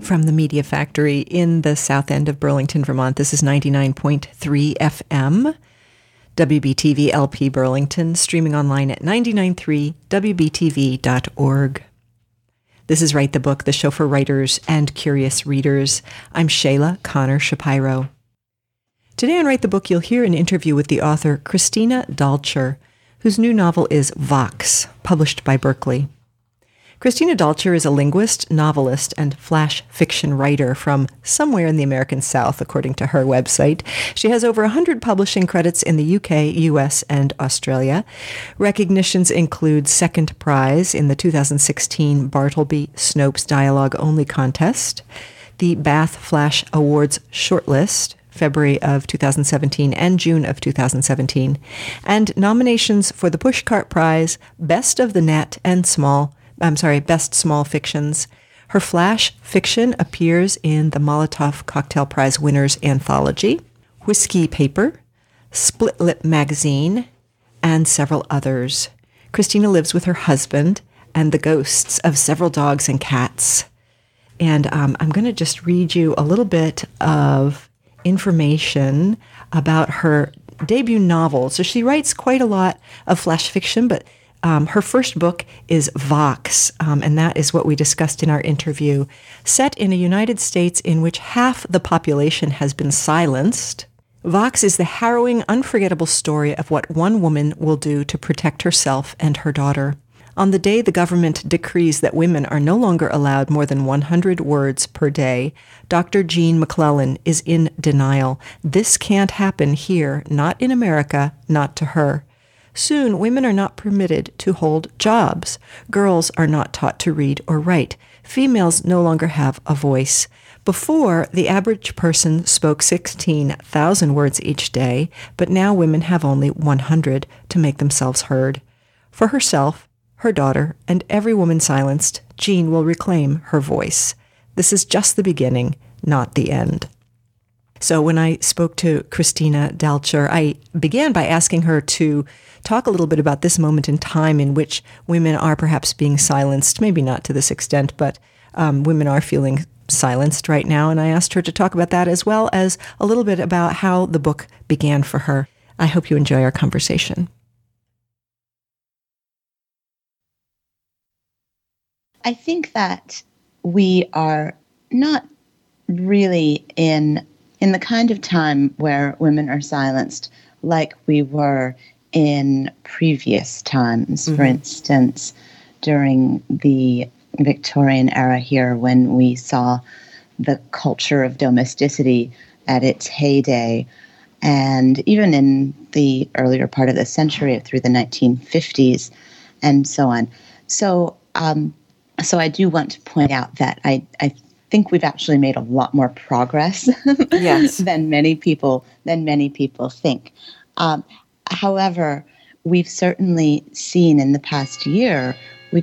from the Media Factory in the south end of Burlington, Vermont. This is 99.3 FM, WBTV LP Burlington, streaming online at 993wbtv.org. This is Write the Book, the show for writers and curious readers. I'm Shayla Connor Shapiro. Today on Write the Book, you'll hear an interview with the author Christina Dalcher, whose new novel is Vox, published by Berkeley. Christina Dalcher is a linguist, novelist, and flash fiction writer from somewhere in the American South, according to her website. She has over 100 publishing credits in the UK, US, and Australia. Recognitions include second prize in the 2016 Bartleby Snopes Dialogue Only contest, the Bath Flash Awards shortlist, February of 2017 and June of 2017, and nominations for the Pushcart Prize, Best of the Net and Best Small Fictions. Her flash fiction appears in the Molotov Cocktail Prize Winners Anthology, Whiskey Paper, Split Lip Magazine, and several others. Christina lives with her husband and the ghosts of several dogs and cats. And I'm going to just read you a little bit of information about her debut novel. So she writes quite a lot of flash fiction, but her first book is Vox, and that is what we discussed in our interview. Set in a United States in which half the population has been silenced, Vox is the harrowing, unforgettable story of what one woman will do to protect herself and her daughter. On the day the government decrees that women are no longer allowed more than 100 words per day, Dr. Jean McClellan is in denial. This can't happen here, not in America, not to her. Soon, women are not permitted to hold jobs. Girls are not taught to read or write. Females no longer have a voice. Before, the average person spoke 16,000 words each day, but now women have only 100 to make themselves heard. For herself, her daughter, and every woman silenced, Jean will reclaim her voice. This is just the beginning, not the end. So when I spoke to Christina Dalcher, I began by asking her to talk a little bit about this moment in time in which women are perhaps being silenced, maybe not to this extent, but women are feeling silenced right now. And I asked her to talk about that as well as a little bit about how the book began for her. I hope you enjoy our conversation. I think that we are not really in the kind of time where women are silenced like we were in previous times. Mm-hmm. For instance, during the Victorian era here, when we saw the culture of domesticity at its heyday, and even in the earlier part of the century through the 1950s and so on. So I do want to point out that I think we've actually made a lot more progress yes. than many people think. However, we've certainly seen in the past year,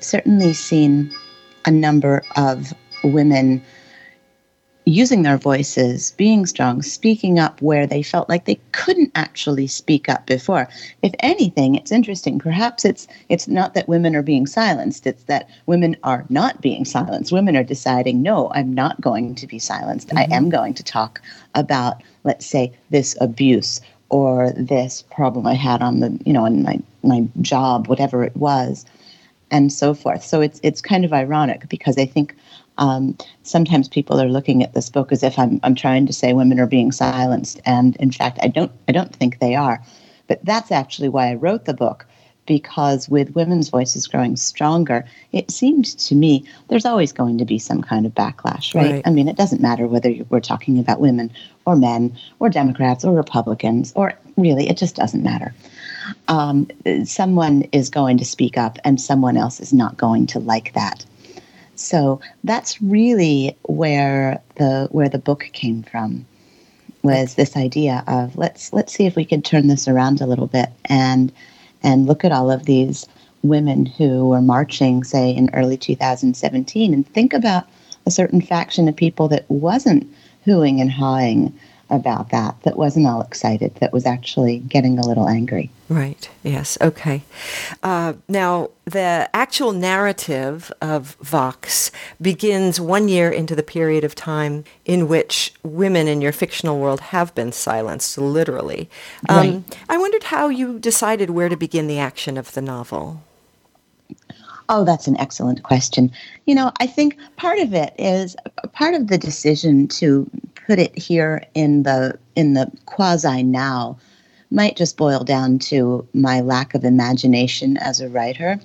a number of women using their voices, being strong, speaking up where they felt like they couldn't actually speak up before. If anything, it's interesting. Perhaps it's not that women are being silenced. It's that women are not being silenced. Women are deciding, no, I'm not going to be silenced. Mm-hmm. I am going to talk about, let's say, this abuse or this problem I had on in my job, whatever it was, and so forth. So it's kind of ironic because I think sometimes people are looking at this book as if I'm trying to say women are being silenced, and in fact, I don't think they are. But that's actually why I wrote the book, because with women's voices growing stronger, it seemed to me there's always going to be some kind of backlash, right? I mean, it doesn't matter whether we're talking about women or men or Democrats or Republicans, or really, it just doesn't matter. Someone is going to speak up and someone else is not going to like that. So that's really where the book came from, was this idea of let's see if we could turn this around a little bit and look at all of these women who were marching, say, in early 2017, and think about a certain faction of people that wasn't hooing and hawing about that wasn't all excited, that was actually getting a little angry. Right. Yes. Okay. Now, the actual narrative of Vox begins 1 year into the period of time in which women in your fictional world have been silenced, literally. Right. I wondered how you decided where to begin the action of the novel. Oh, that's an excellent question. I think part of the decision to put it here in the quasi now might just boil down to my lack of imagination as a writer.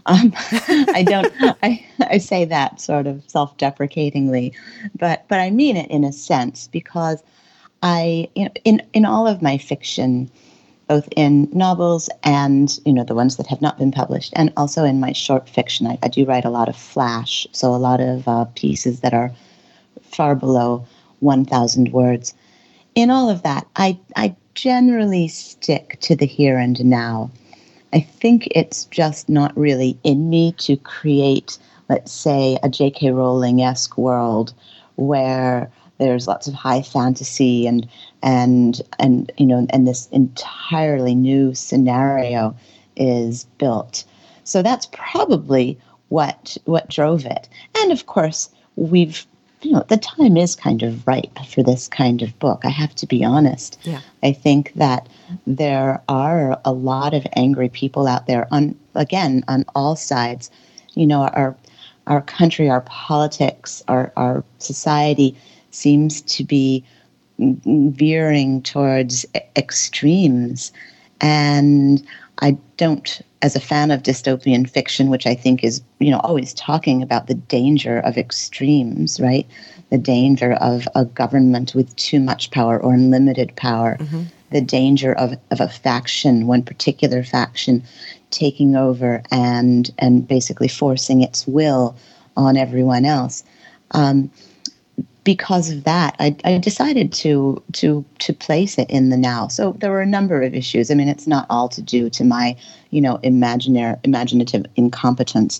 I say that sort of self-deprecatingly, but I mean it in a sense, because in all of my fiction, both in novels and, the ones that have not been published, and also in my short fiction. I do write a lot of flash, so a lot of pieces that are far below 1,000 words. In all of that, I generally stick to the here and now. I think it's just not really in me to create, let's say, a J.K. Rowling-esque world where there's lots of high fantasy and this entirely new scenario is built. So that's probably what drove it. And of course, the time is kind of ripe for this kind of book. I have to be honest. Yeah. I think that there are a lot of angry people out there on all sides. Our country, our politics, our society seems to be veering towards extremes. And I don't, as a fan of dystopian fiction, which I think is, always talking about the danger of extremes, right? The danger of a government with too much power or unlimited power, the danger of a faction, one particular faction, taking over and basically forcing its will on everyone else. Because of that, I decided to place it in the now. So there were a number of issues. I mean, it's not all to do to my, imaginative incompetence.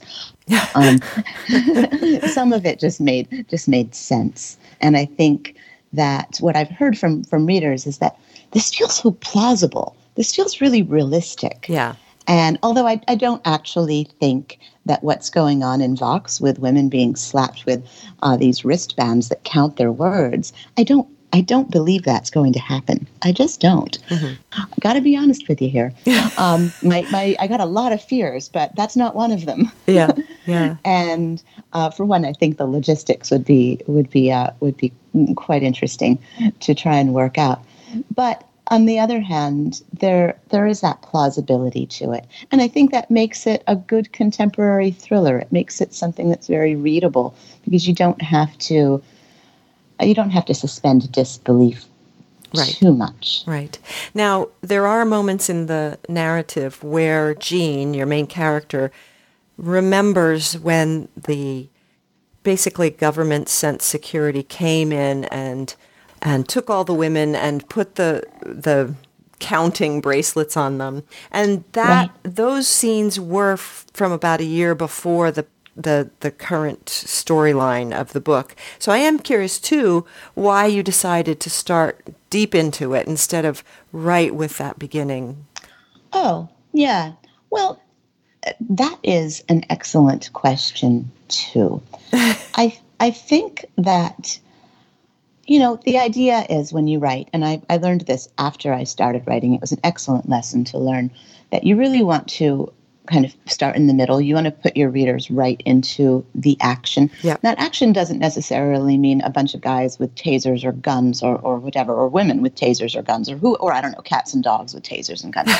Some of it just made sense. And I think that what I've heard from readers is that this feels so plausible. This feels really realistic. Yeah. And although I don't actually think that what's going on in Vox with women being slapped with these wristbands that count their words, I don't believe that's going to happen. I just don't. Got to be honest with you here. I got a lot of fears, but that's not one of them. Yeah, yeah. And for one, I think the logistics would be quite interesting to try and work out. But on the other hand, there is that plausibility to it. And I think that makes it a good contemporary thriller. It makes it something that's very readable because you don't have to suspend disbelief too much. Right. Now, there are moments in the narrative where Jean, your main character, remembers when the basically government sent security came in and took all the women and put the counting bracelets on them. And those scenes were from about a year before the current storyline of the book. So I am curious, too, why you decided to start deep into it instead of right with that beginning. Oh, yeah. Well, that is an excellent question, too. I think that the idea is when you write, and I learned this after I started writing, it was an excellent lesson to learn, that you really want to kind of start in the middle. You want to put your readers right into the action. Yep. That action doesn't necessarily mean a bunch of guys with tasers or guns or whatever, or women with tasers or guns, or I don't know, cats and dogs with tasers and guns.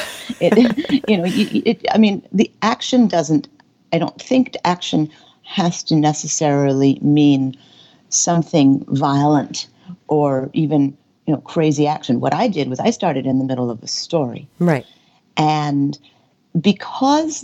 The action doesn't, I don't think action has to necessarily mean something violent or even, crazy action. What I did was I started in the middle of a story. Right. And because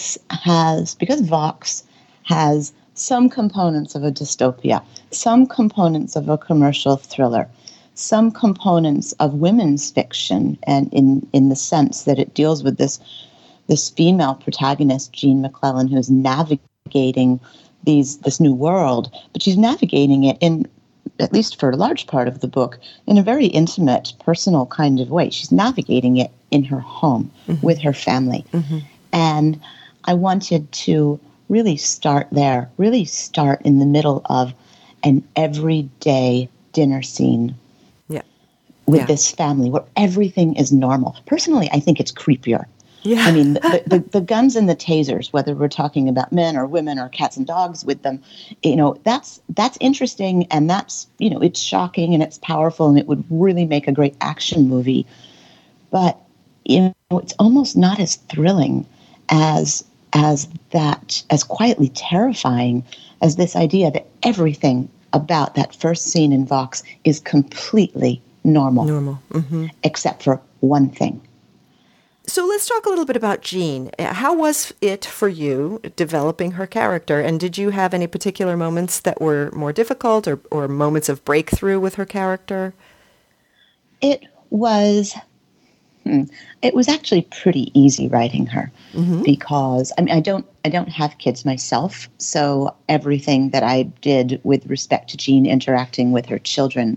Vox has some components of a dystopia, some components of a commercial thriller, some components of women's fiction, and in the sense that it deals with this female protagonist, Jean McClellan, who's navigating this new world, but she's navigating it in at least for a large part of the book, in a very intimate, personal kind of way. She's navigating it in her home with her family. And I wanted to really start there, really start in the middle of an everyday dinner scene with this family where everything is normal. Personally, I think it's creepier. I mean, the guns and the tasers, whether we're talking about men or women or cats and dogs with them, that's interesting, and that's, it's shocking and it's powerful, and it would really make a great action movie. But, it's almost not as thrilling as quietly terrifying as this idea that everything about that first scene in Vox is completely normal. Except for one thing. So let's talk a little bit about Jean. How was it for you developing her character? And did you have any particular moments that were more difficult or moments of breakthrough with her character? It was actually pretty easy writing her because I don't have kids myself. So everything that I did with respect to Jean interacting with her children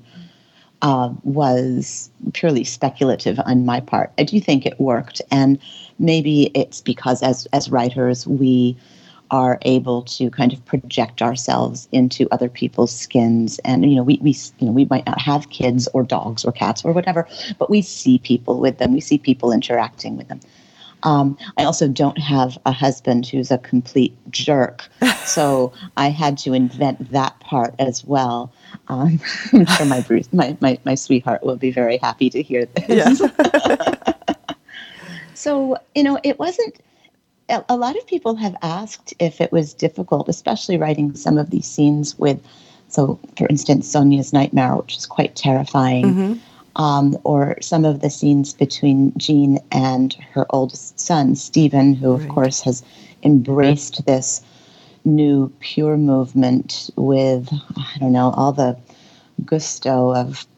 was purely speculative on my part. I do think it worked, and maybe it's because as writers we are able to kind of project ourselves into other people's skins, and we might not have kids or dogs or cats or whatever, but we see people with them, we see people interacting with them. I also don't have a husband who's a complete jerk, so I had to invent that part as well. I'm sure my sweetheart will be very happy to hear this. Yeah. So, it wasn't, a lot of people have asked if it was difficult, especially writing some of these scenes with, so for instance, Sonia's nightmare, which is quite terrifying. Or some of the scenes between Jean and her oldest son, Stephen, who, of course, has embraced this new pure movement with, all the gusto of,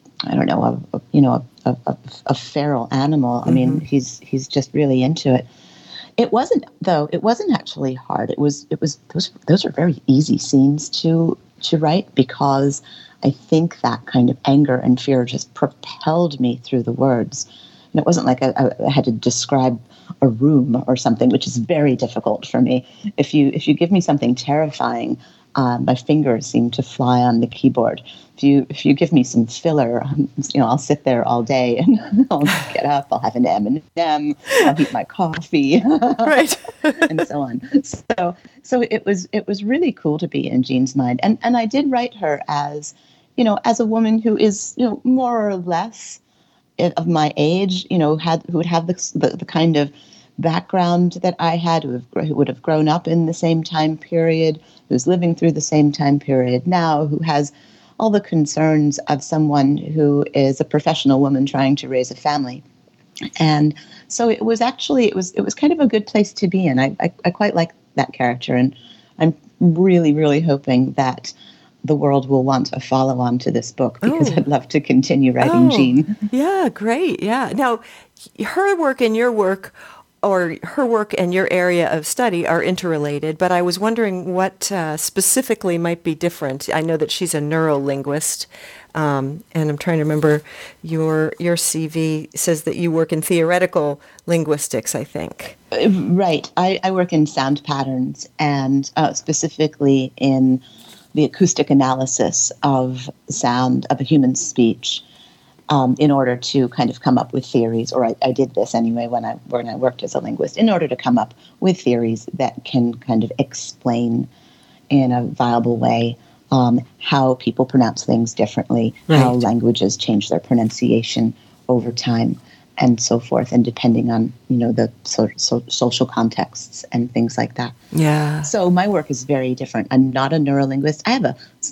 a feral animal. I mean, he's just really into it. It wasn't actually hard. Those are very easy scenes to write because I think that kind of anger and fear just propelled me through the words. And it wasn't like I had to describe a room or something, which is very difficult for me. If you give me something terrifying, my fingers seem to fly on the keyboard. If you give me some filler, I'll sit there all day and I'll get up, I'll have an M&M, I'll eat my coffee, right, and so on. So it was really cool to be in Jean's mind, and I did write her as a woman who is more or less of my age, who would have the kind of background that I had, who would have grown up in the same time period, who's living through the same time period now, who has all the concerns of someone who is a professional woman trying to raise a family. And so it was kind of a good place to be in. I quite like that character, and I'm really, really hoping that the world will want a follow-on to this book, because I'd love to continue writing Jean. Yeah, great. Yeah. Now, her work and your work, or her work and your area of study, are interrelated, but I was wondering what specifically might be different. I know that she's a neurolinguist, and I'm trying to remember your CV says that you work in theoretical linguistics, I think. Right. I work in sound patterns, and specifically in the acoustic analysis of sound, of a human speech, in order to kind of come up with theories, or I did this anyway when I worked as a linguist, in order to come up with theories that can kind of explain in a viable way how people pronounce things differently, how languages change their pronunciation over time, and so forth, and depending on the social contexts and things like that. Yeah. So my work is very different. I'm not a neurolinguist. I have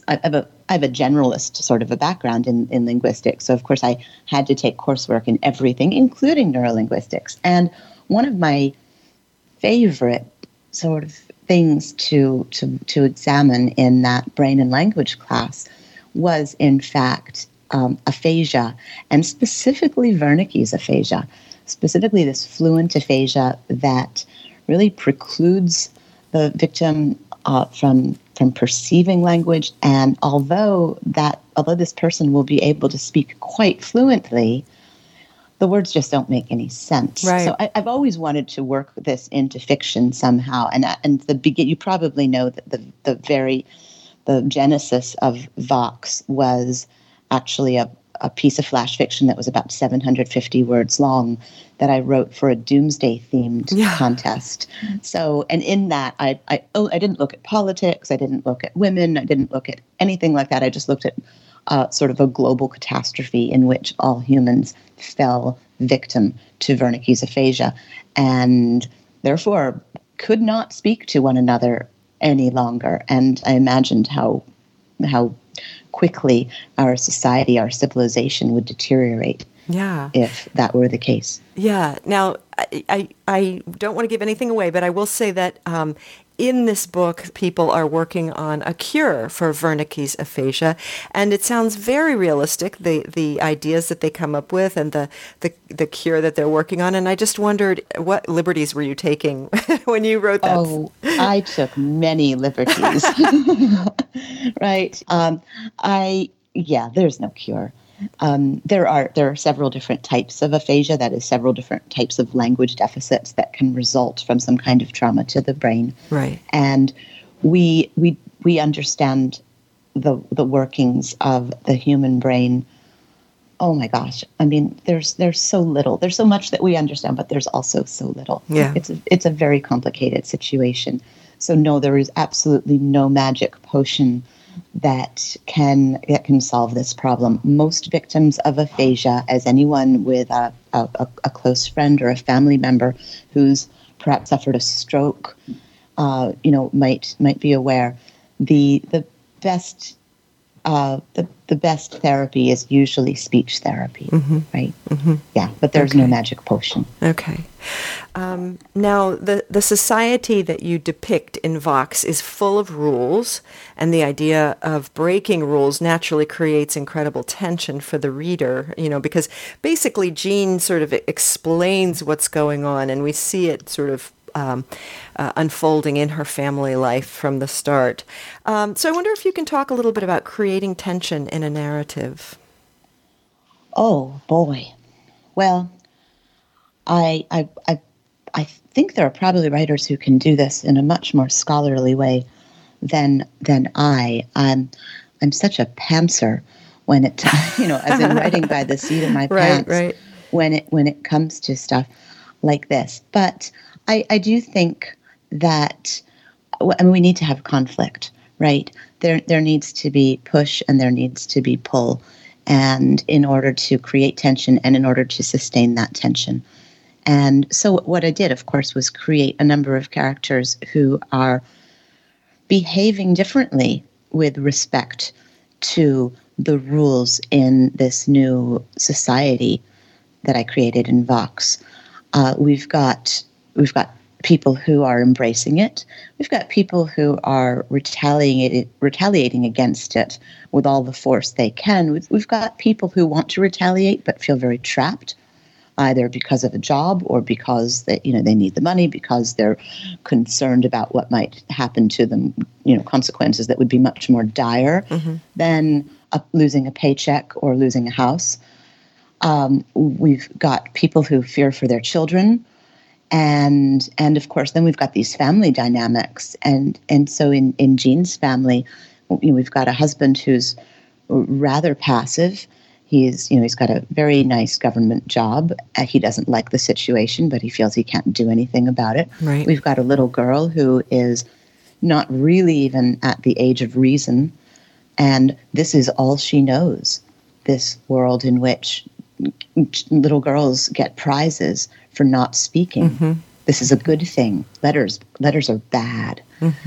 a generalist sort of a background in linguistics. So of course I had to take coursework in everything, including neurolinguistics. And one of my favorite sort of things to examine in that brain and language class was, in fact, aphasia, and specifically Wernicke's aphasia, specifically this fluent aphasia that really precludes the victim from from perceiving language. And although this person will be able to speak quite fluently, the words just don't make any sense. Right. So I've always wanted to work this into fiction somehow. And you probably know that the genesis of Vox was actually a piece of flash fiction that was about 750 words long that I wrote for a doomsday-themed contest. So, and in that, I didn't look at politics, I didn't look at women, I didn't look at anything like that. I just looked at sort of a global catastrophe in which all humans fell victim to Wernicke's aphasia and therefore could not speak to one another any longer. And I imagined how quickly our society, our civilization would deteriorate if that were the case. Yeah. Now, I don't want to give anything away, but I will say that in this book, people are working on a cure for Wernicke's aphasia, and it sounds very realistic, the ideas that they come up with and the cure that they're working on. And I just wondered, what liberties were you taking when you wrote that? Oh, I took many liberties. Right. There's no cure. There are several different types of aphasia, that is, several different types of language deficits that can result from some kind of trauma to the brain. Right. And we understand the workings of the human brain. Oh my gosh. I mean, there's so little. There's so much that we understand, but there's also so little. Yeah. It's a very complicated situation. So no, there is absolutely no magic potion that can solve this problem. Most victims of aphasia, as anyone with a close friend or a family member who's perhaps suffered a stroke, might be aware, the best therapy is usually speech therapy, right? Mm-hmm. Yeah, but there's no magic potion. Okay. Now, the society that you depict in Vox is full of rules, and the idea of breaking rules naturally creates incredible tension for the reader, because basically Jean sort of explains what's going on, and we see it sort of unfolding in her family life from the start. So I wonder if you can talk a little bit about creating tension in a narrative. Oh, boy. Well, I think there are probably writers who can do this in a much more scholarly way than I. I'm such a pantser when it, as in writing by the seat of my pants. Right. When it comes to stuff like this. But I do think that we need to have conflict, right? There needs to be push and there needs to be pull, and in order to create tension and in order to sustain that tension. And so what I did, of course, was create a number of characters who are behaving differently with respect to the rules in this new society that I created in Vox. We've got people who are embracing it. We've got people who are retaliating against it with all the force they can. We've got people who want to retaliate but feel very trapped, either because of a job or because they need the money, because they're concerned about what might happen to them, consequences that would be much more dire than losing a paycheck or losing a house. We've got people who fear for their children. And of course, then we've got these family dynamics. And so in Jean's family, we've got a husband who's rather passive. He's got a very nice government job. He doesn't like the situation, but he feels he can't do anything about it. Right. We've got a little girl who is not really even at the age of reason. And this is all she knows, this world in which little girls get prizes for not speaking. This is a good thing. Letters are bad.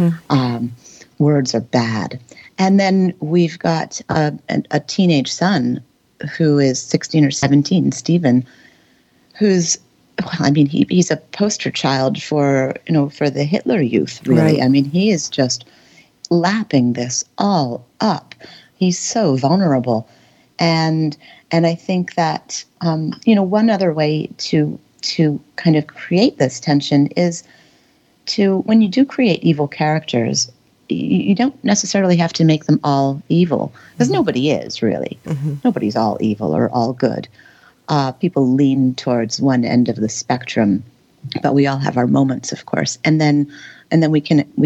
Words are bad. And then we've got a teenage son who is 16 or 17, Stephen, who's, he's a poster child for the Hitler Youth, really. Right. I mean, he is just lapping this all up. He's so vulnerable. And I think that, one other way to kind of create this tension is when you do create evil characters, you don't necessarily have to make them all evil, because nobody is really. Nobody's all evil or all good. People lean towards one end of the spectrum, but we all have our moments, of course. And then we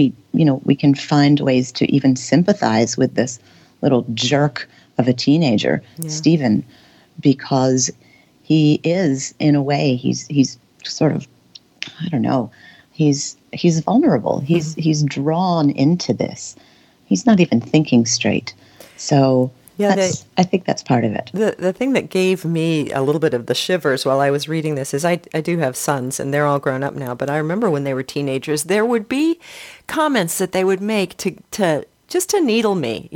can find ways to even sympathize with this little jerk of a teenager, Stephen, because he is, in a way, he's sort of, I don't know, he's vulnerable. He's drawn into this. He's not even thinking straight. So I think that's part of it. The thing that gave me a little bit of the shivers while I was reading this is I do have sons, and they're all grown up now, but I remember when they were teenagers, there would be comments that they would make to just to needle me,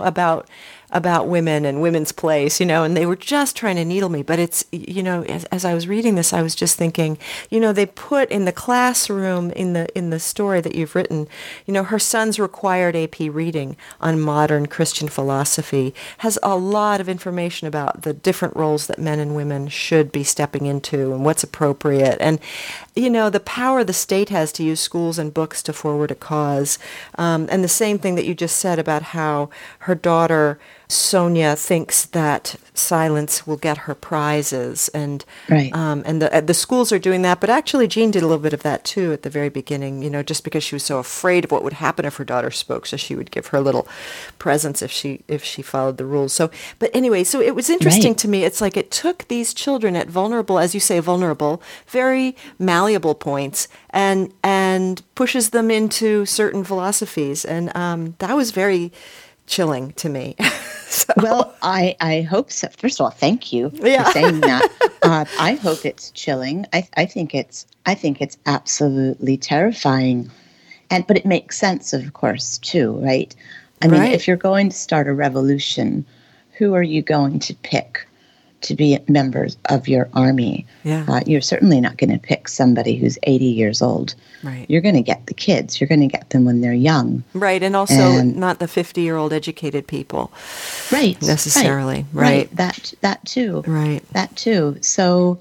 about women and women's place, and they were just trying to needle me. But it's, as I was reading this, I was just thinking, they put in the classroom in the story that you've written, her son's required AP reading on modern Christian philosophy has a lot of information about the different roles that men and women should be stepping into and what's appropriate. And, the power the state has to use schools and books to forward a cause. And the same thing that you just said about how her daughter Sonia thinks that silence will get her prizes, and right. And the schools are doing that. But actually, Jean did a little bit of that too at the very beginning. Just because she was so afraid of what would happen if her daughter spoke, so she would give her little presents if she followed the rules. So, but anyway, so it was interesting right. to me. It's like it took these children at vulnerable, as you say, very malleable points, and pushes them into certain philosophies, and that was very chilling to me. So. Well, I hope so. First of all, thank you for saying that. I hope it's chilling. I think it's absolutely terrifying, but it makes sense, of course, too, right? I mean, if you're going to start a revolution, who are you going to pick to be members of your army? Yeah. You're certainly not going to pick somebody who's 80 years old. Right. You're going to get the kids. You're going to get them when they're young. Right, and also not the 50-year-old educated people. Right. Necessarily. Right. That too. Right. That too. So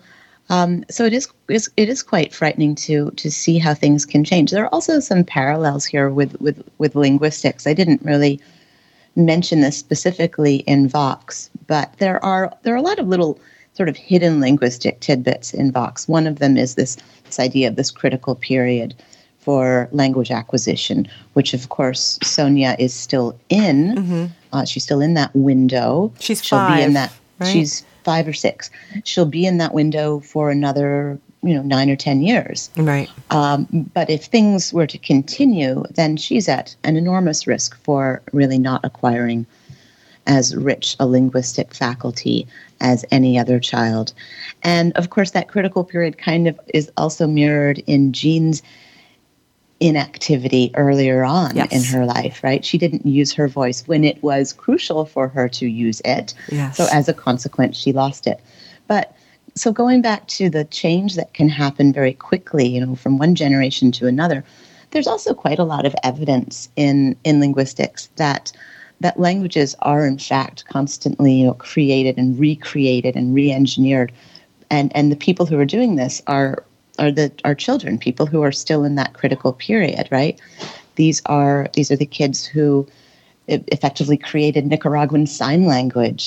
it is quite frightening to see how things can change. There are also some parallels here with linguistics. I didn't really mention this specifically in Vox, but there are a lot of little sort of hidden linguistic tidbits in Vox. One of them is this idea of this critical period for language acquisition, which of course Sonia is still in. Mm-hmm. She's still in that window. She'll 5, be in that. Right? She's 5 or 6. She'll be in that window for another 9 or 10 years. Right. But if things were to continue, then she's at an enormous risk for really not acquiring as rich a linguistic faculty as any other child. And of course, that critical period kind of is also mirrored in Jean's inactivity earlier on in her life, right? She didn't use her voice when it was crucial for her to use it. Yes. So as a consequence, she lost it. But so going back to the change that can happen very quickly, from one generation to another, there's also quite a lot of evidence in linguistics that languages are in fact constantly created and recreated and re-engineered, and the people who are doing this are children, people who are still in that critical period, right? These are the kids who effectively created Nicaraguan Sign Language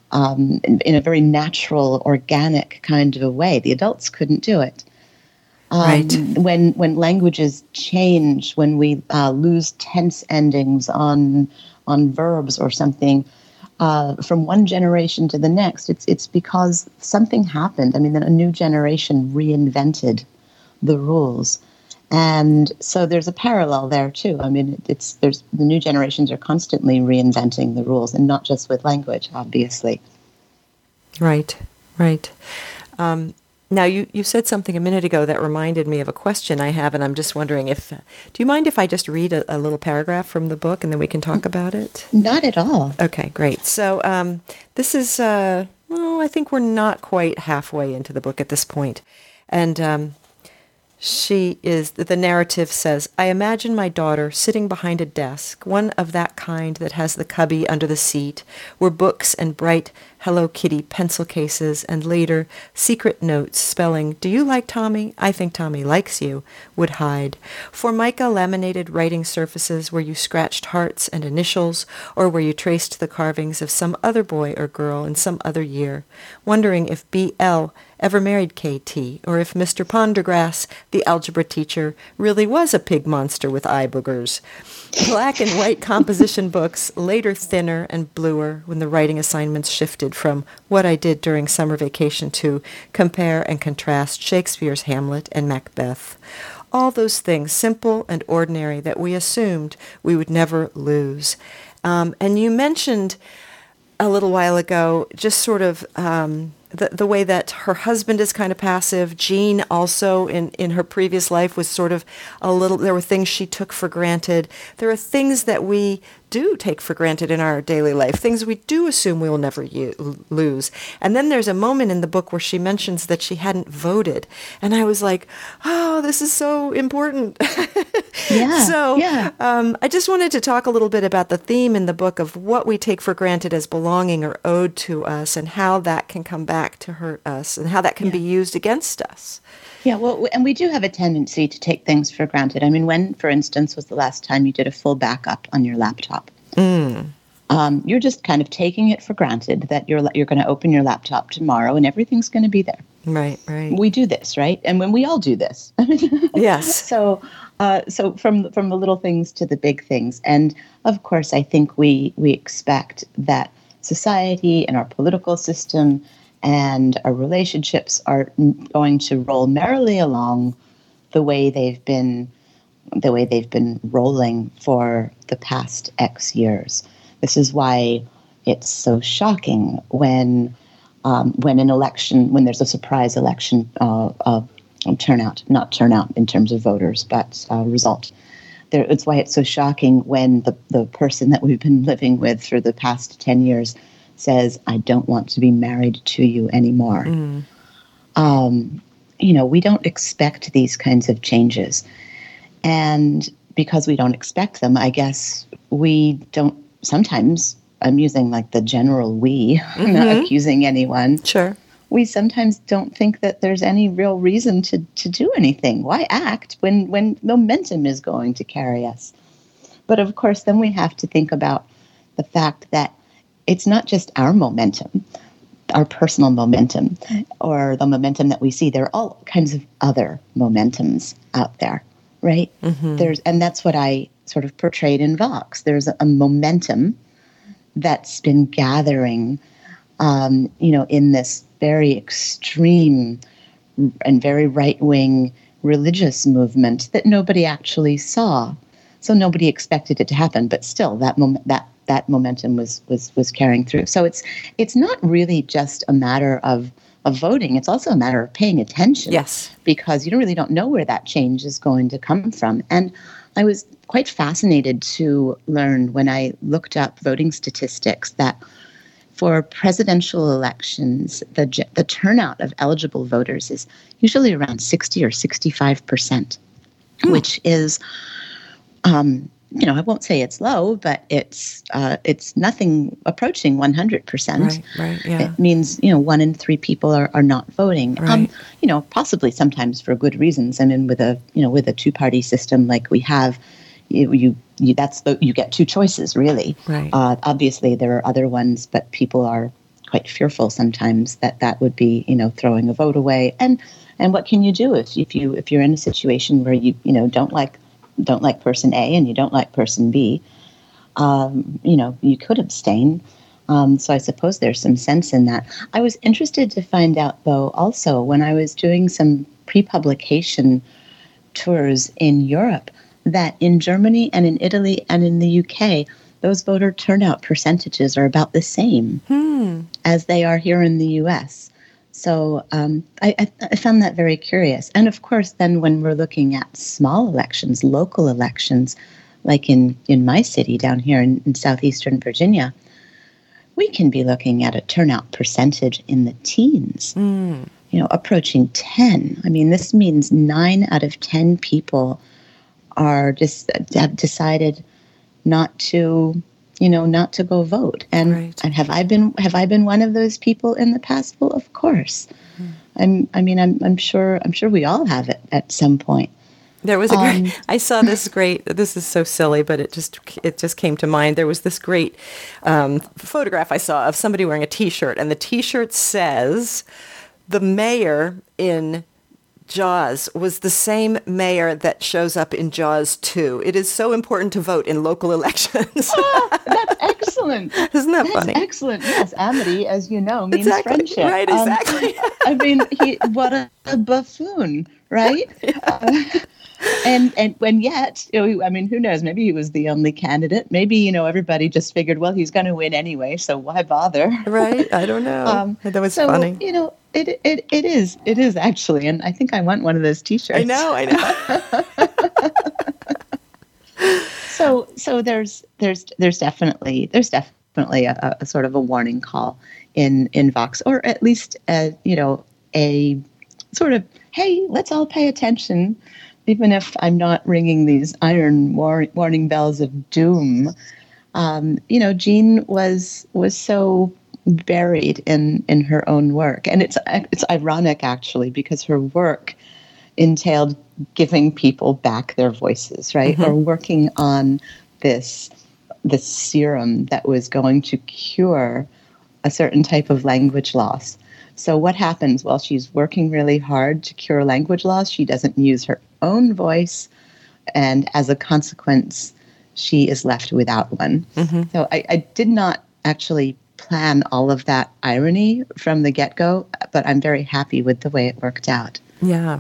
in a very natural, organic kind of a way. The adults couldn't do it. Right. When languages change, when we lose tense endings on verbs or something, from one generation to the next, it's because something happened. I mean, then a new generation reinvented the rules. And so there's a parallel there too. I mean, the new generations are constantly reinventing the rules, and not just with language, obviously. Right. Now, you said something a minute ago that reminded me of a question I have, and I'm just wondering do you mind if I just read a little paragraph from the book and then we can talk about it? Not at all. Okay, great. So this is, I think we're not quite halfway into the book at this point. And the narrative says, I imagine my daughter sitting behind a desk, one of that kind that has the cubby under the seat, where books and bright Hello Kitty pencil cases and later secret notes spelling, do you like Tommy? I think Tommy likes you, would hide. Formica laminated writing surfaces where you scratched hearts and initials, or where you traced the carvings of some other boy or girl in some other year, wondering if B.L. ever married K.T., or if Mr. Pondergrass, the algebra teacher, really was a pig monster with eye boogers. Black and white composition books, later thinner and bluer when the writing assignments shifted from What I Did During Summer Vacation to Compare and Contrast Shakespeare's Hamlet and Macbeth. All those things, simple and ordinary, that we assumed we would never lose. And you mentioned a little while ago just sort of the way that her husband is kind of passive. Jean also in her previous life was sort of there were things she took for granted. There are things that we do take for granted in our daily life, things we do assume we will never lose. And then there's a moment in the book where she mentions that she hadn't voted. And I was like, oh, this is so important. Yeah. So I just wanted to talk a little bit about the theme in the book of what we take for granted as belonging or owed to us, and how that can come back to hurt us, and how that can be used against us. Yeah, well, and we do have a tendency to take things for granted. I mean, when, for instance, was the last time you did a full backup on your laptop? You're just kind of taking it for granted that you're going to open your laptop tomorrow and everything's going to be there. Right, right. We do this, right? And when we all do this. Yes. So from the little things to the big things. And of course, I think we expect that society and our political system and our relationships are going to roll merrily along the way they've been rolling for the past X years. This is why it's so shocking when there's a surprise election turnout, not turnout in terms of voters, but result. It's why it's so shocking when the person that we've been living with for the past 10 years says, I don't want to be married to you anymore. We don't expect these kinds of changes. And because we don't expect them, I guess we don't sometimes, I'm using like the general we, not accusing anyone. Sure. We sometimes don't think that there's any real reason to do anything. Why act when momentum is going to carry us? But of course, then we have to think about the fact that it's not just our momentum, our personal momentum, or the momentum that we see. There are all kinds of other momentums out there, right? And that's what I sort of portrayed in Vox. There's a momentum that's been gathering, in this very extreme and very right-wing religious movement that nobody actually saw. So nobody expected it to happen, but still that momentum was carrying through. So it's not really just a matter of voting. It's also a matter of paying attention. Yes. Because you really don't know where that change is going to come from. And I was quite fascinated to learn when I looked up voting statistics that for presidential elections, the turnout of eligible voters is usually around 60 or 65%, which is, I won't say it's low, but it's nothing approaching 100%. Right, yeah. It means, 1 in 3 people are not voting. Right. Possibly sometimes for good reasons. I mean, with a two-party system like we have, you get 2 choices, really. Right. Obviously, there are other ones, but people are quite fearful sometimes that would be, throwing a vote away. And what can you do if you're in a situation where you don't like person A and you don't like person B? You could abstain. So I suppose there's some sense in that. I was interested to find out, though, also when I was doing some pre-publication tours in Europe, that in Germany and in Italy and in the UK, those voter turnout percentages are about the same as they are here in the US. So I found that very curious. And of course, then when we're looking at small elections, local elections, like in my city down here in southeastern Virginia, we can be looking at a turnout percentage in the teens. approaching 10. I mean, this means 9 out of 10 people have decided not to go vote. And have I been one of those people in the past? Well, of course. I'm sure we all have it at some point. There was I saw this great, this is so silly, but it just came to mind. There was this great photograph I saw of somebody wearing a T-shirt, and the T-shirt says, the mayor in Jaws was the same mayor that shows up in Jaws 2. It is so important to vote in local elections. That's excellent. Isn't that funny? Excellent. Yes, amity, as you know, means friendship. Right, exactly. I mean, what a buffoon, right? Yeah. And yet, I mean, who knows? Maybe he was the only candidate. Maybe, everybody just figured, well, he's going to win anyway, so why bother? Right. I don't know. That was funny. It is actually, and I think I want one of those T-shirts. I know. So there's definitely a sort of a warning call in Vox, or at least a sort of, hey, let's all pay attention. Even if I'm not ringing these iron warning bells of doom, Jean was so buried in her own work, and it's ironic actually, because her work entailed giving people back their voices, right, or working on this serum that was going to cure a certain type of language loss. So what happens while she's working really hard to cure language loss? She doesn't use her own voice, and as a consequence, she is left without one. So I did not actually plan all of that irony from the get-go, but I'm very happy with the way it worked out. Yeah.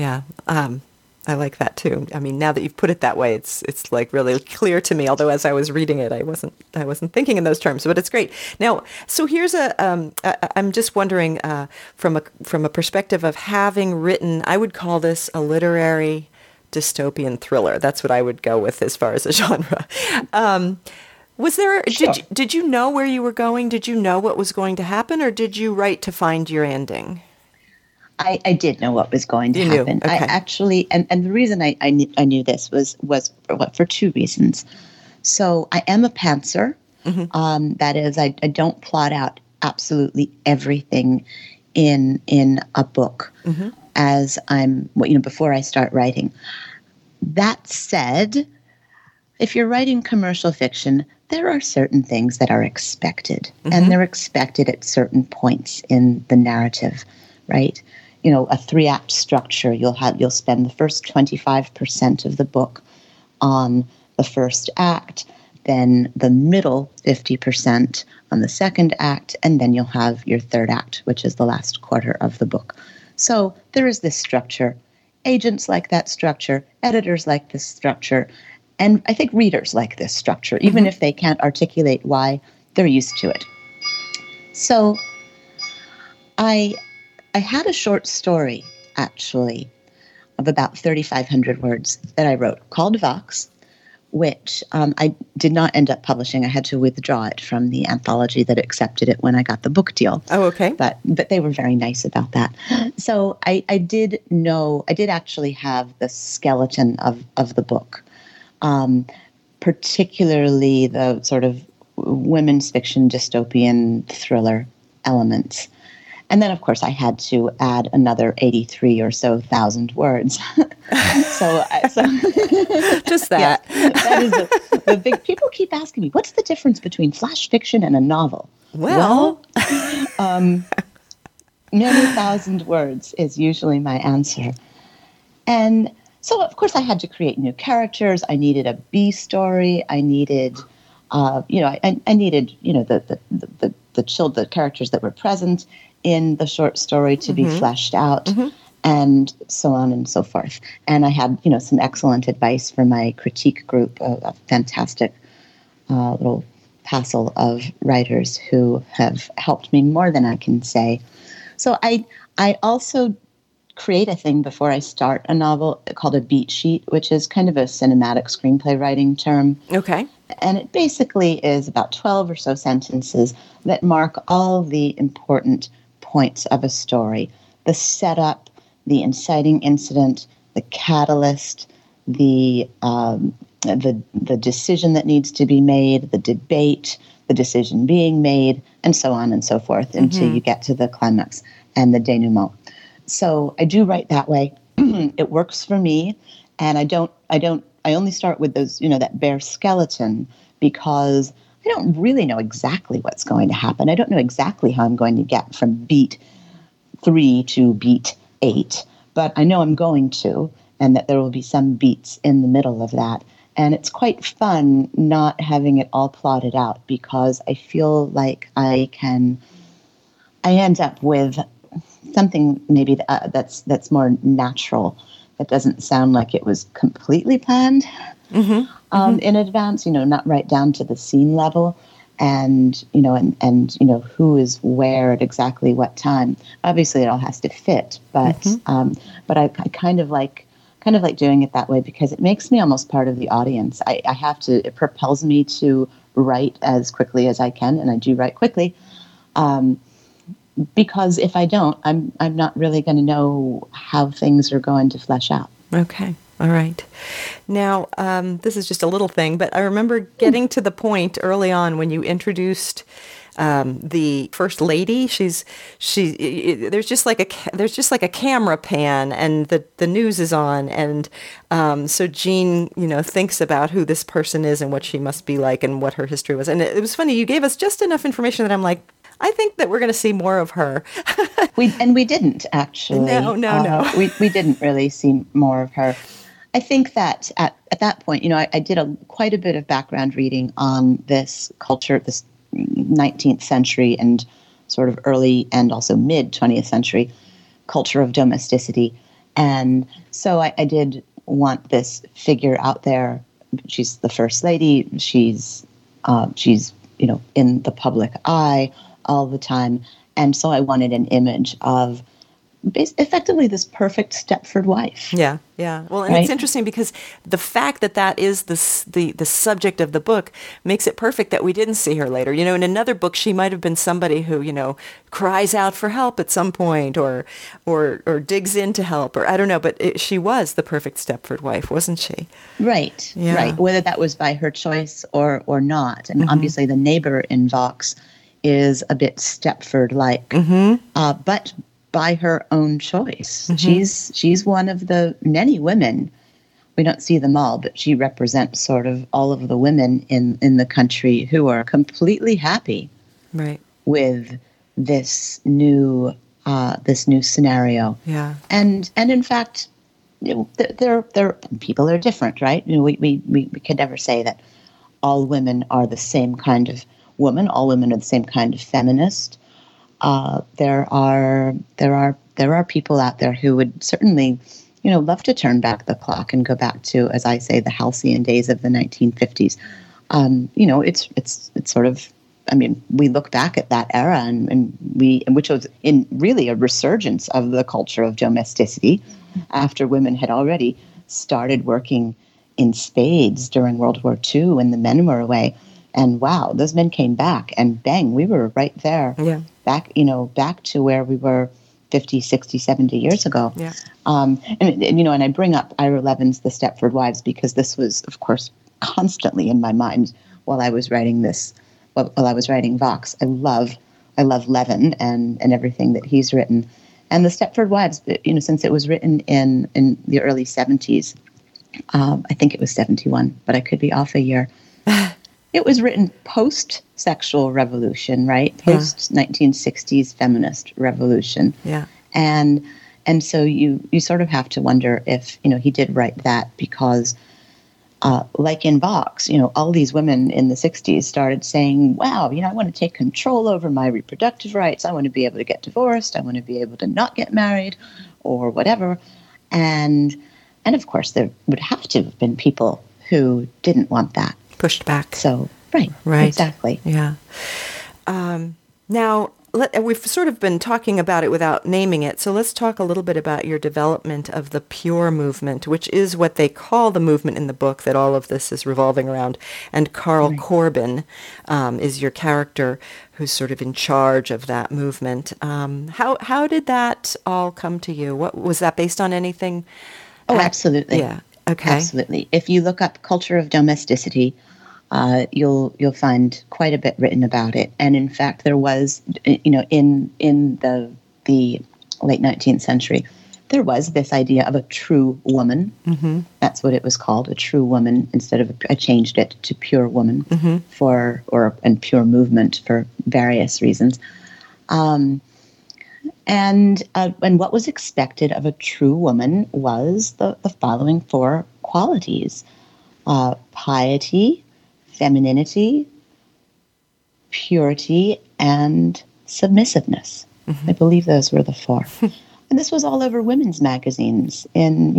I like that too. I mean, now that you've put it that way, it's like really clear to me. Although as I was reading it, I wasn't thinking in those terms. But it's great. Now, so here's I'm just wondering from a perspective of having written, I would call this a literary dystopian thriller. That's what I would go with as far as a genre. Was there? Sure. Did you know where you were going? Did you know what was going to happen, or did you write to find your ending? I did know what was going to happen. Okay. I actually, and the reason I knew this was for two reasons. So I am a pantser. That is, I don't plot out absolutely everything in a book as I'm, before I start writing. That said, if you're writing commercial fiction, there are certain things that are expected, and they're expected at certain points in the narrative, right? A 3-act structure, you'll spend the first 25% of the book on the first act, then the middle 50% on the second act, and then you'll have your third act, which is the last quarter of the book. So there is this structure. Agents like that structure, editors like this structure, and I think readers like this structure, even if they can't articulate why, they're used to it. So I had a short story, actually, of about 3,500 words that I wrote called Vox, which I did not end up publishing. I had to withdraw it from the anthology that accepted it when I got the book deal. Oh, okay. But they were very nice about that. So I did actually have the skeleton of the book, particularly the sort of women's fiction dystopian thriller elements. And then, of course, I had to add another 83 or so thousand words. so just that. Yes, that is the big. People keep asking me, what's the difference between flash fiction and a novel? Well, many thousand words is usually my answer. And so, of course, I had to create new characters. I needed a B story. I needed, I needed, the characters that were present in the short story to be fleshed out, and so on and so forth. And I had, some excellent advice from my critique group, a fantastic little passel of writers who have helped me more than I can say. So I also create a thing before I start a novel called a beat sheet, which is kind of a cinematic screenplay writing term. Okay. And it basically is about 12 or so sentences that mark all the important points of a story. the setup, the inciting incident, the catalyst, the decision that needs to be made, the debate, the decision being made, and so on and so forth until you get to the climax and the denouement. So I do write that way. It works for me, and I only start with those, that bare skeleton, because I don't really know exactly what's going to happen. I don't know exactly how I'm going to get from beat 3 to beat 8, but I know I'm going to, and that there will be some beats in the middle of that. And it's quite fun not having it all plotted out, because I feel like I end up with something maybe that's more natural, that doesn't sound like it was completely planned in advance, not right down to the scene level, and who is where at exactly what time. Obviously it all has to fit, but I kind of like doing it that way, because it makes me almost part of the audience. It propels me to write as quickly as I can, and I do write quickly, because if I don't, I'm not really going to know how things are going to flesh out. Okay. All right. Now, this is just a little thing, but I remember getting to the point early on when you introduced the first lady. There's just like a camera pan, and the news is on, and so Jean, thinks about who this person is and what she must be like and what her history was. And it was funny. You gave us just enough information that I'm like, I think that we're going to see more of her. we didn't actually. No. We didn't really see more of her. I think that at that point, I did quite a bit of background reading on this culture, this 19th century and sort of early and also mid 20th century culture of domesticity. And so I did want this figure out there. She's the first lady. She's in the public eye all the time. And so I wanted an image of effectively this perfect Stepford wife. Yeah. Well, and It's interesting because the fact that is the subject of the book makes it perfect that we didn't see her later. In another book, she might have been somebody who, cries out for help at some point or digs in to help, or I don't know, but she was the perfect Stepford wife, wasn't she? Right. Yeah. Right. Whether that was by her choice or not. And obviously the neighbor in Vox is a bit Stepford-like, but by her own choice. She's one of the many women. We don't see them all, but she represents sort of all of the women in the country who are completely happy with this new scenario. Yeah. And in fact, they're people are different, right? We could never say that all women are the same kind of woman. All women are the same kind of feminist. There are people out there who would certainly, love to turn back the clock and go back to, as I say, the halcyon days of the 1950s. It's sort of, we look back at that era and which was in really a resurgence of the culture of domesticity after women had already started working in spades during World War II when the men were away. And wow, those men came back, and bang, we were right there. Yeah. Back to where we were 50, 60, 70 years ago. Yeah. And I bring up Ira Levin's The Stepford Wives because this was, of course, constantly in my mind while I was writing Vox. I love Levin and everything that he's written. And The Stepford Wives, since it was written in the early 70s, I think it was 71, but I could be off a year. It was written post-sexual revolution, right? Post-1960s feminist revolution. Yeah. And so you sort of have to wonder if, he did write that because, like in Vox, all these women in the 60s started saying, wow, I want to take control over my reproductive rights. I want to be able to get divorced. I want to be able to not get married or whatever. And of course, there would have to have been people who didn't want that. Pushed back. So, right, exactly. Yeah. Now, we've sort of been talking about it without naming it, so let's talk a little bit about your development of the Pure movement, which is what they call the movement in the book that all of this is revolving around. And Carl Corbin is your character who's sort of in charge of that movement. How did that all come to you? What was that based on anything? Oh, absolutely. Yeah. Okay. Absolutely. If you look up Culture of Domesticity, you'll find quite a bit written about it. And in fact, there was, in the late 19th century, there was this idea of a true woman. Mm-hmm. That's what it was called, a true woman. Instead of, I changed it to pure woman and pure movement for various reasons. And what was expected of a true woman was the following four qualities: piety, femininity, purity, and submissiveness. Mm-hmm. I believe those were the four. And this was all over women's magazines in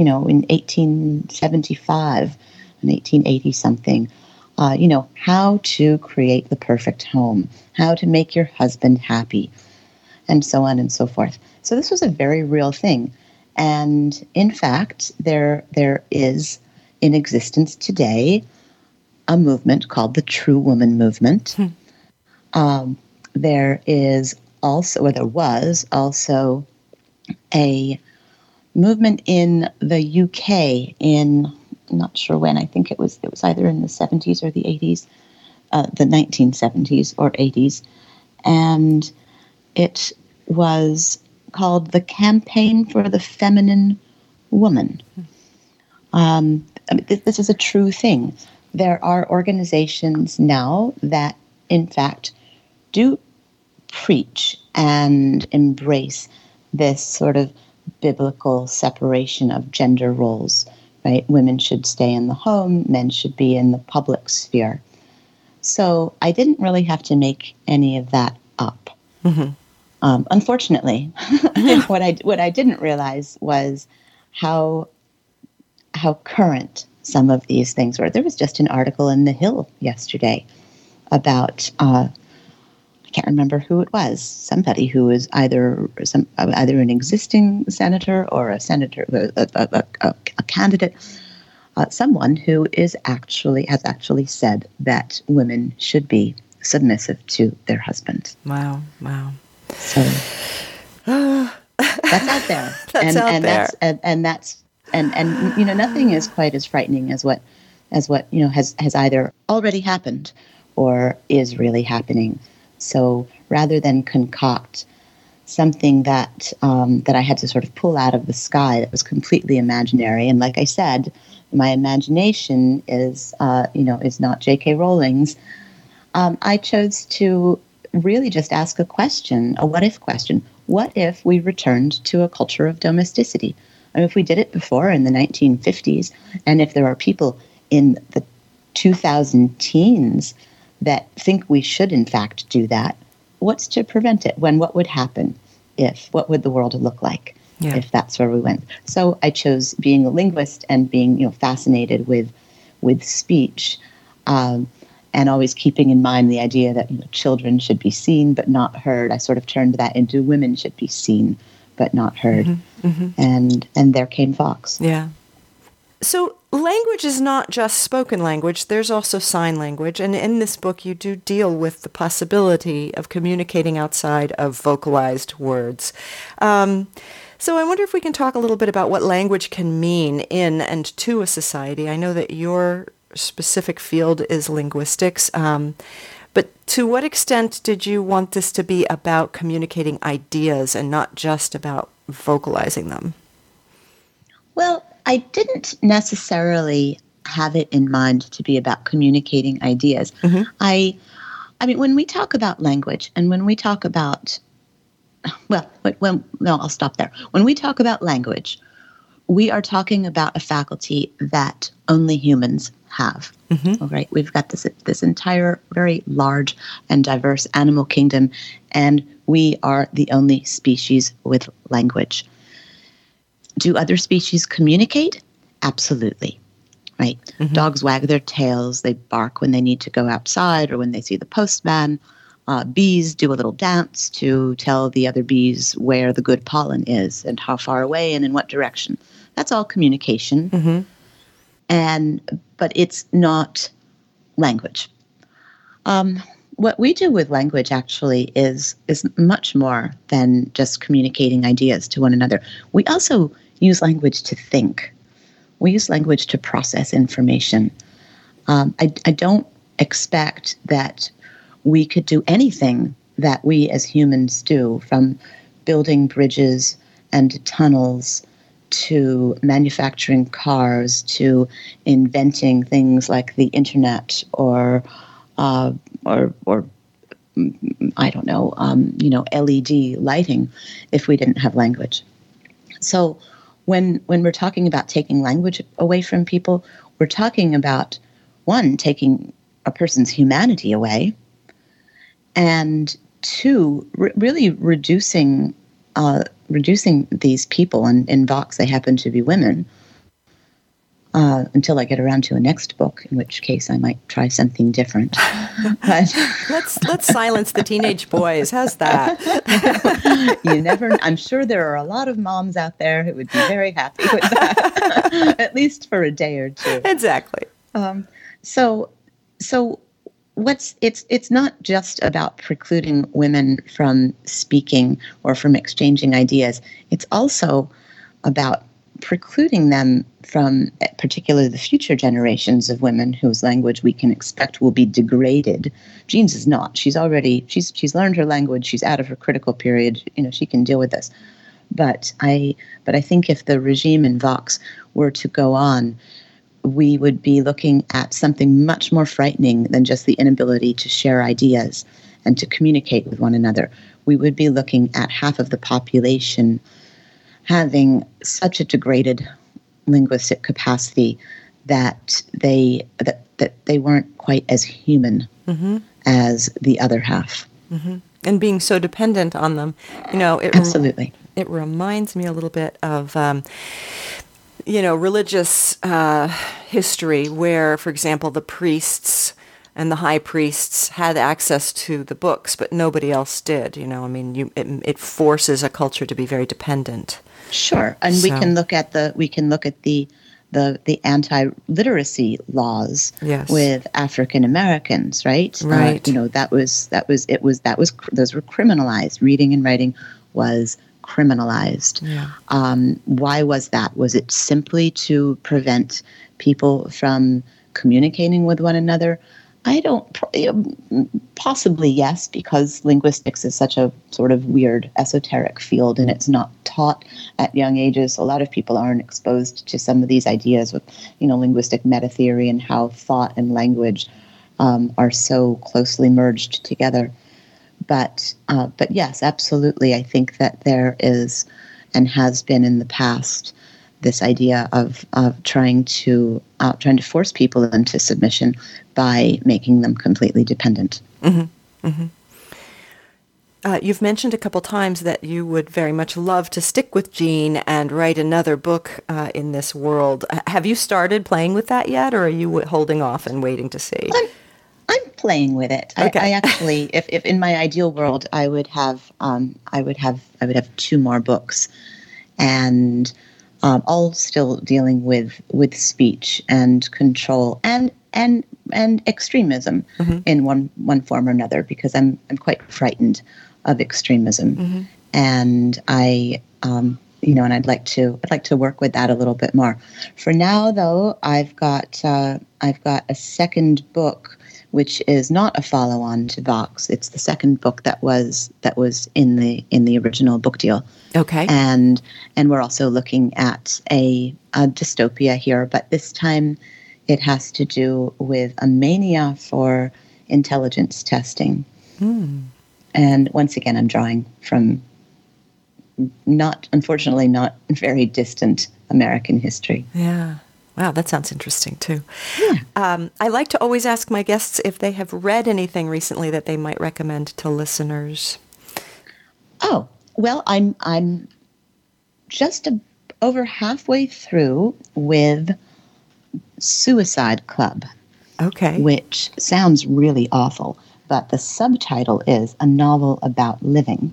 1875 and 1880 something. How to create the perfect home, how to make your husband happy, and so on and so forth. So this was a very real thing. And in fact, there is in existence today a movement called the True Woman Movement. There was also a movement in the UK in, I'm not sure when, I think it was either in the 70s or the 80s, the 1970s or 80s. And it was called the Campaign for the Feminine Woman. This is a true thing. There are organizations now that, in fact, do preach and embrace this sort of biblical separation of gender roles, right? Women should stay in the home, men should be in the public sphere. So I didn't really have to make any of that up. Mm-hmm. Unfortunately, what I didn't realize was how current some of these things were. There was just an article in The Hill yesterday about I can't remember who it was. Somebody who was either an existing senator or a senator, a candidate, someone who has actually said that women should be submissive to their husbands. Wow. So that's out there. And nothing is quite as frightening as what has either already happened or is really happening. So rather than concoct something that I had to sort of pull out of the sky that was completely imaginary, and like I said, my imagination is not J.K. Rowling's. I chose to really just ask a question, a what-if question. What if we returned to a culture of domesticity? I mean, if we did it before in the 1950s, and if there are people in the 2000 teens that think we should, in fact, do that, what's to prevent it? What would happen what would the world look like if that's where we went? So I chose being a linguist and being, fascinated with speech, and always keeping in mind the idea that children should be seen but not heard. I sort of turned that into women should be seen but not heard. Mm-hmm, mm-hmm. And there came Vox. Yeah. So language is not just spoken language. There's also sign language. And in this book, you do deal with the possibility of communicating outside of vocalized words. So I wonder if we can talk a little bit about what language can mean in and to a society. I know that your specific field is linguistics. But to what extent did you want this to be about communicating ideas and not just about vocalizing them? Well, I didn't necessarily have it in mind to be about communicating ideas. Mm-hmm. I mean, when we talk about language and when we talk about, I'll stop there. When we talk about language, we are talking about a faculty that only humans have. Mm-hmm. All right, we've got this entire very large and diverse animal kingdom, and we are the only species with language. Do other species communicate? Absolutely. Right? Mm-hmm. Dogs wag their tails. They bark when they need to go outside or when they see the postman. bees do a little dance to tell the other bees where the good pollen is and how far away and in what direction. That's all communication. But it's not language. What we do with language actually is much more than just communicating ideas to one another. We also use language to think. We use language to process information. I don't expect that we could do anything that we as humans do, from building bridges and tunnels to manufacturing cars to inventing things like the internet or I don't know, LED lighting, if we didn't have language. So when we're talking about taking language away from people, we're talking about, one, taking a person's humanity away, and two, really reducing these people, and in Vox they happen to be women, until I get around to a next book, in which case I might try something different. But let's silence the teenage boys. How's that? You never. I'm sure there are a lot of moms out there who would be very happy with that, at least for a day or two. Exactly. So it's not just about precluding women from speaking or from exchanging ideas. It's also about precluding them from, particularly the future generations of women whose language we can expect will be degraded. Jean's is not. She's learned her language. She's out of her critical period. She can deal with this. But I think if the regime in Vox were to go on, we would be looking at something much more frightening than just the inability to share ideas and to communicate with one another. We would be looking at half of the population having such a degraded linguistic capacity that they weren't quite as human as the other half. And being so dependent on them, Absolutely. It reminds me a little bit of religious history where, for example, the priests and the high priests had access to the books, but nobody else did. It forces a culture to be very dependent. Sure, and we can look at the anti-literacy laws with African Americans, right? Right. Those were criminalized. Reading and writing was criminalized. Yeah. Why was that? Was it simply to prevent people from communicating with one another? Possibly yes, because linguistics is such a sort of weird esoteric field and it's not taught at young ages. A lot of people aren't exposed to some of these ideas with, linguistic meta theory and how thought and language are so closely merged together. But yes, absolutely. I think that there is and has been in the past this idea of trying to force people into submission by making them completely dependent. You've mentioned a couple times that you would very much love to stick with Jean and write another book in this world. Have you started playing with that yet, or are you holding off and waiting to see? I'm playing with it. Okay. I actually, if in my ideal world, I would have two more books, and all still dealing with speech and control and extremism in one form or another, because I'm quite frightened of extremism, and and I'd like to work with that a little bit more. For now, though, I've got a second book, which is not a follow-on to Vox. It's the second book that was in the original book deal. Okay. And we're also looking at a dystopia here, but this time it has to do with a mania for intelligence testing. And once again, I'm drawing from unfortunately not very distant American history. Yeah. Wow, that sounds interesting too. Yeah. I like to always ask my guests if they have read anything recently that they might recommend to listeners. Oh, well, I'm just over halfway through with Suicide Club. Okay. Which sounds really awful, but the subtitle is A Novel About Living.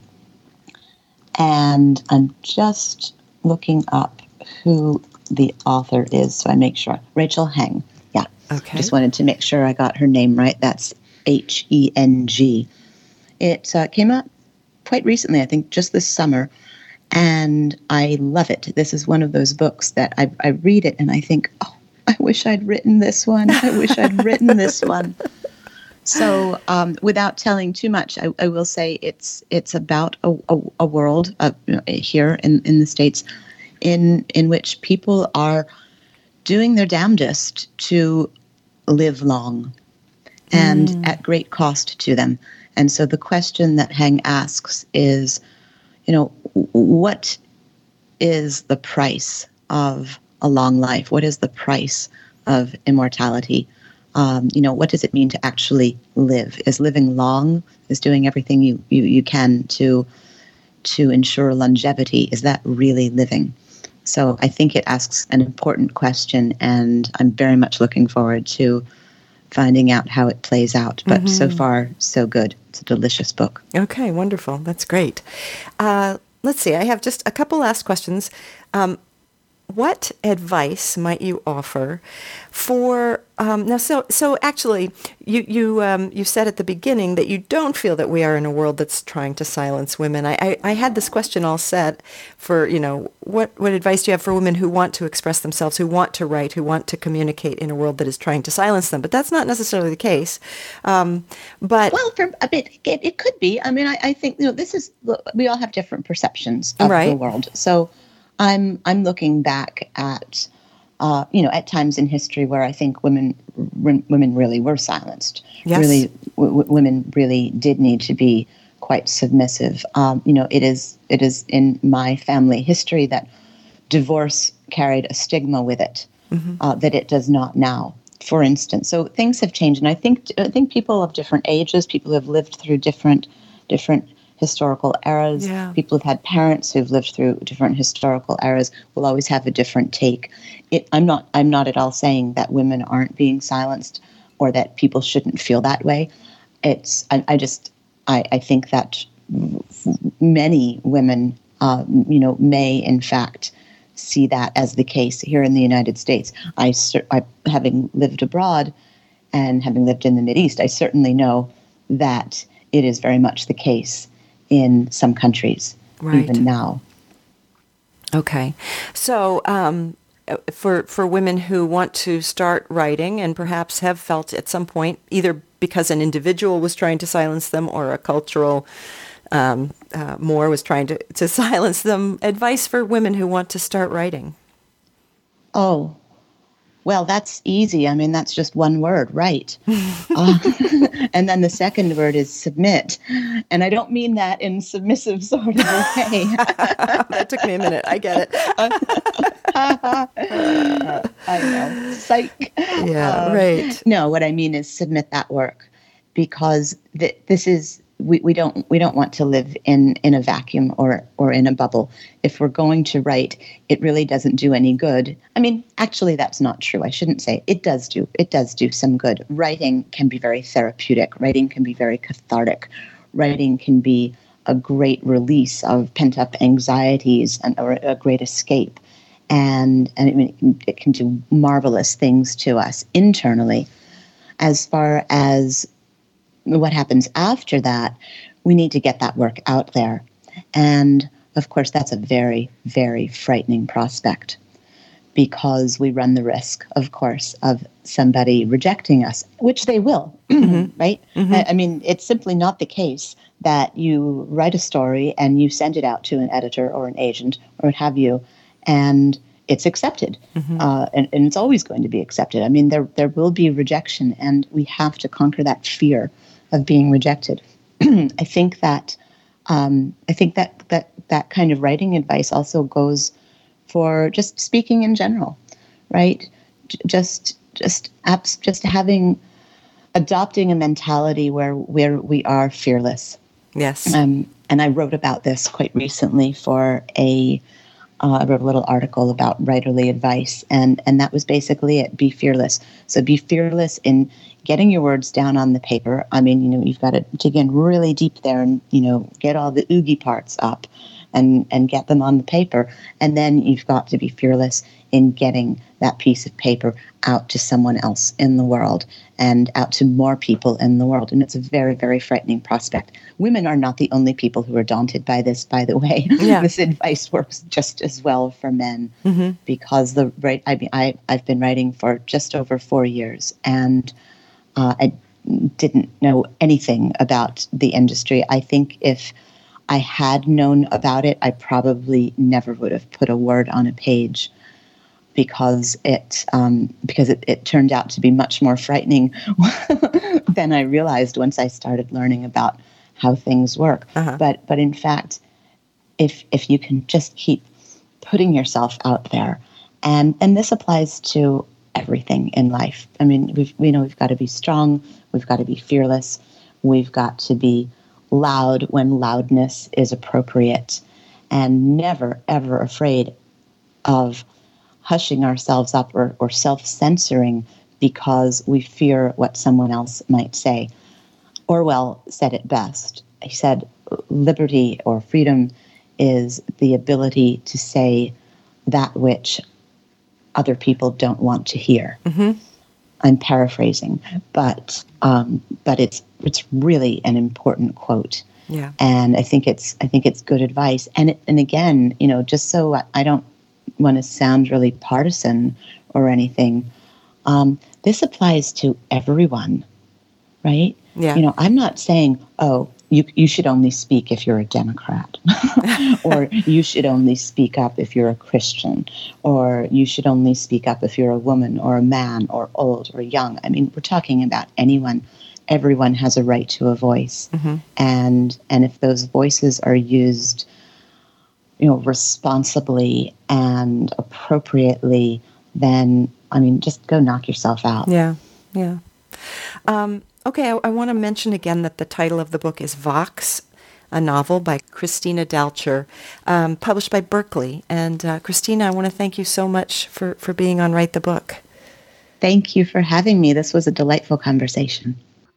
And I'm just looking up who the author is so I make sure. Rachel Heng. Yeah. Okay. Just wanted to make sure I got her name right. That's Heng. It came out quite recently, I think just this summer, and I love it. This is one of those books that I read it and I think, oh, I wish I'd written this one. I wish I'd written this one. So without telling too much, I will say it's about a world here in the States in which people are doing their damnedest to live long and at great cost to them. And so the question that Heng asks is, what is the price of a long life? What is the price of immortality? What does it mean to actually live? Is living long? Is doing everything you can to ensure longevity? Is that really living? So I think it asks an important question, and I'm very much looking forward to finding out how it plays out. But so far, so good. It's a delicious book. Okay, wonderful. That's great. Let's see. I have just a couple last questions. What advice might you offer for now? So actually, you said at the beginning that you don't feel that we are in a world that's trying to silence women. I had this question all set for what advice do you have for women who want to express themselves, who want to write, who want to communicate in a world that is trying to silence them? But that's not necessarily the case. But for a bit, it could be. I mean, I think we all have different perceptions of the world. So I'm looking back at at times in history where I think women really were silenced. Yes. Really, women really did need to be quite submissive. It is in my family history that divorce carried a stigma with it that it does not now, for instance. So things have changed, and I think people of different ages, people who have lived through different historical eras. Yeah. People who've had parents who've lived through different historical eras will always have a different take. I'm not at all saying that women aren't being silenced or that people shouldn't feel that way. I think that many women, may in fact see that as the case here in the United States. I having lived abroad and having lived in the Mideast, I certainly know that it is very much the case in some countries, even now. Okay. So for women who want to start writing and perhaps have felt at some point, either because an individual was trying to silence them or a cultural more was trying to silence them, advice for women who want to start writing? Oh, well, that's easy. I mean, that's just one word, right? And then the second word is submit. And I don't mean that in submissive sort of a way. That took me a minute. I get it. I know. Psych. Yeah, right. No, what I mean is submit that work, because this is we don't want to live in a vacuum or in a bubble. If we're going to write, it really doesn't do any good. I mean, actually, that's not true. I shouldn't say it does do some good. Writing can be very therapeutic. Writing can be very cathartic. Writing can be a great release of pent-up anxieties or a great escape. And I mean, it can do marvelous things to us internally. As far as what happens after that, we need to get that work out there. And of course, that's a very, very frightening prospect, because we run the risk, of course, of somebody rejecting us, which they will, right? Mm-hmm. I mean, it's simply not the case that you write a story and you send it out to an editor or an agent or what have you, and it's accepted. And it's always going to be accepted. I mean, there will be rejection, and we have to conquer that fear of being rejected. I think that that kind of writing advice also goes for just speaking in general, right? Just adopting a mentality where we are fearless. Yes. And I wrote about this quite recently for a I wrote a little article about writerly advice, and that was basically it. Be fearless. So be fearless in getting your words down on the paper. I mean, you've got to dig in really deep there and, get all the oogie parts up and get them on the paper. And then you've got to be fearless in getting that piece of paper out to someone else in the world and out to more people in the world. And it's a very, very frightening prospect. Women are not the only people who are daunted by this, by the way. Yeah. This advice works just as well for men because I've been writing for just over 4 years, and I didn't know anything about the industry. I think if I had known about it, I probably never would have put a word on a page because it turned out to be much more frightening than I realized once I started learning about how things work. But in fact, if you can just keep putting yourself out there, and this applies to everything in life. I mean, we've got to be strong, we've got to be fearless, we've got to be loud when loudness is appropriate, and never, ever afraid of hushing ourselves up or self-censoring because we fear what someone else might say. Orwell said it best. He said, liberty or freedom is the ability to say that which other people don't want to hear. I'm paraphrasing, but it's really an important quote. Yeah. And I think it's good advice. And again, just so I don't want to sound really partisan or anything, this applies to everyone, right? Yeah. I'm not saying, oh, you should only speak if you're a Democrat, or you should only speak up if you're a Christian, or you should only speak up if you're a woman or a man or old or young. I mean, we're talking about anyone. Everyone has a right to a voice. And if those voices are used, responsibly and appropriately, then, I mean, just go knock yourself out. Yeah. Okay, I want to mention again that the title of the book is Vox, a novel by Christina Dalcher, published by Berkley. And Christina, I want to thank you so much for being on Write the Book. Thank you for having me. This was a delightful conversation.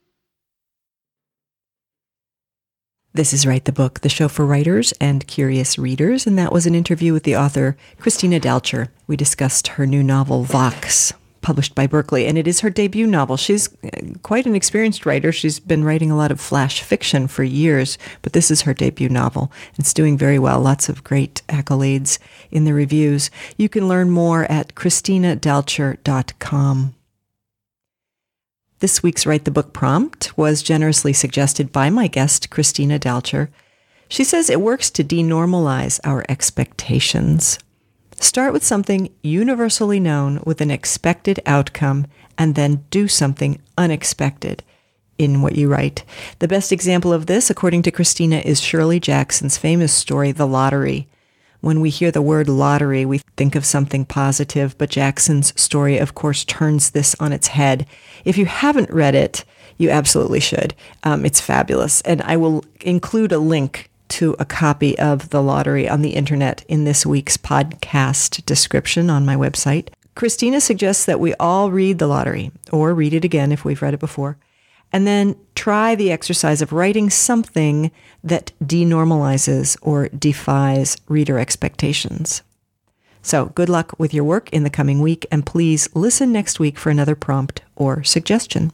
This is Write the Book, the show for writers and curious readers, and that was an interview with the author Christina Dalcher. We discussed her new novel, Vox, published by Berkley, and it is her debut novel. She's quite an experienced writer. She's been writing a lot of flash fiction for years, but this is her debut novel. It's doing very well. Lots of great accolades in the reviews. You can learn more at ChristinaDalcher.com. This week's Write the Book prompt was generously suggested by my guest, Christina Dalcher. She says it works to denormalize our expectations. Start with something universally known with an expected outcome, and then do something unexpected in what you write. The best example of this, according to Christina, is Shirley Jackson's famous story, The Lottery. When we hear the word lottery, we think of something positive, but Jackson's story, of course, turns this on its head. If you haven't read it, you absolutely should. It's fabulous. And I will include a link to a copy of The Lottery on the internet in this week's podcast description on my website. Christina suggests that we all read The Lottery, or read it again if we've read it before, and then try the exercise of writing something that denormalizes or defies reader expectations. So good luck with your work in the coming week, and please listen next week for another prompt or suggestion.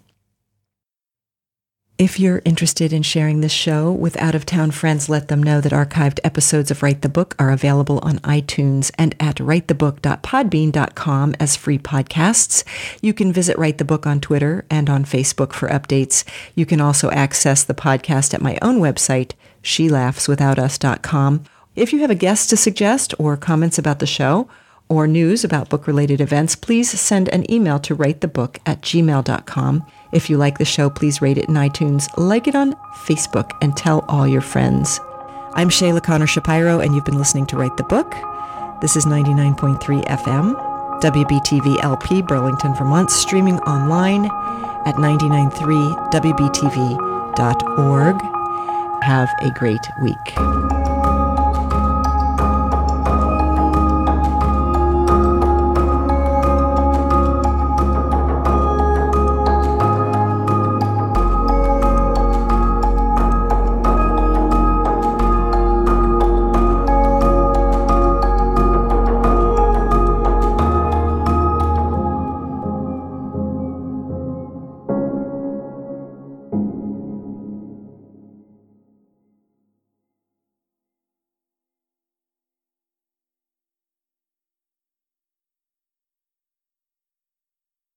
If you're interested in sharing this show with out-of-town friends, let them know that archived episodes of Write the Book are available on iTunes and at writethebook.podbean.com as free podcasts. You can visit Write the Book on Twitter and on Facebook for updates. You can also access the podcast at my own website, shelaughswithoutus.com. If you have a guest to suggest or comments about the show or news about book-related events, please send an email to writethebook@gmail.com. If you like the show, please rate it in iTunes, like it on Facebook, and tell all your friends. I'm Shayla Connor Shapiro, and you've been listening to Write the Book. This is 99.3 FM, WBTV LP, Burlington, Vermont, streaming online at 993wbtv.org. Have a great week.